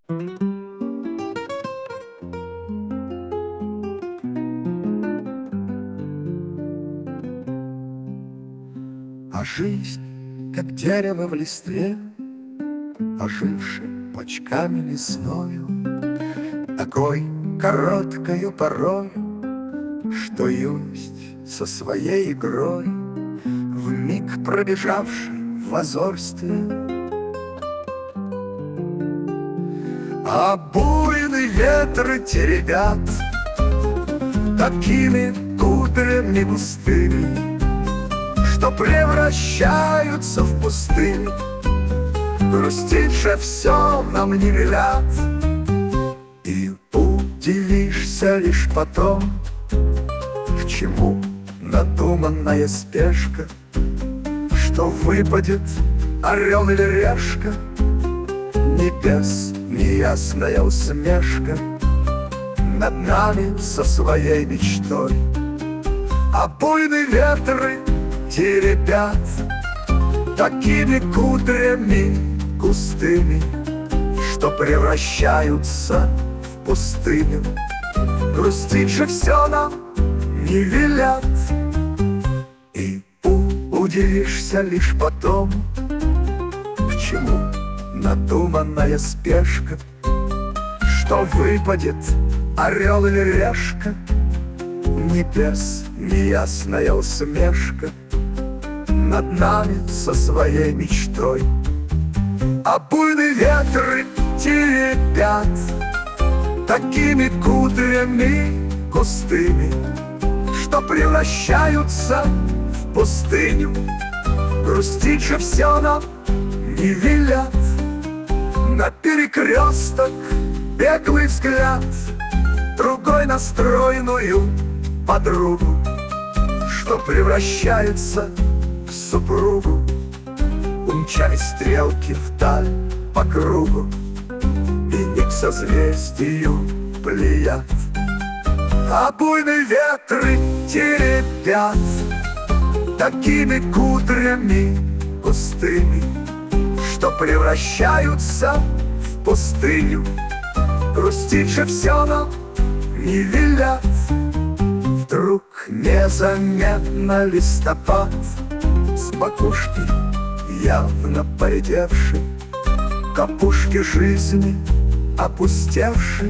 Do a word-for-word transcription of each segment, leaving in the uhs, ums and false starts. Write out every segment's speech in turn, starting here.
А жизнь, как дерево в листве, ожившее почками лесною, такой короткою порою, что юность со своей игрой, вмиг пробежавший в озорстве. А буйные ветры теребят такими кудрями густыми, что превращаются в пустыню. Грустить же все нам не велят, и удивишься лишь потом, к чему надуманная спешка, что выпадет орел или решка, небес неясная усмешка над нами со своей мечтой. А буйные ветры теребят такими кудрями густыми, что превращаются в пустыню. Грустить же все нам не велят, и удивишься лишь потом, к чему надуманная спешка, что выпадет орел или решка, небес неясная усмешка над нами со своей мечтой. А буйные ветры теребят такими кудрями густыми, что превращаются в пустыню. Грустить же все нам не велят, на перекресток беглый взгляд, другой настроенную подругу, что превращается в супругу. Умчались стрелки вдаль по кругу, и не к созвездию Плеяд. А буйные ветры теребят такими кудрями густыми, что превращаются в пустыню. Грустить же все нам не велят. Вдруг незаметно листопад с макушки явно поредевший, капушки жизни опустевший,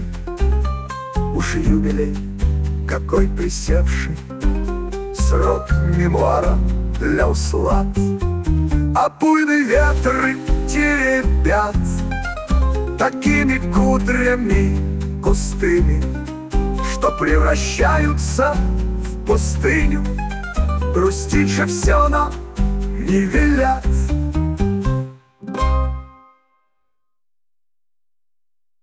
уж юбилей какой присевший, срок мемуара для услад. А буйные ветры теребят такими кудрями густыми, что превращаются в пустыню. Грустить же все нам не велят.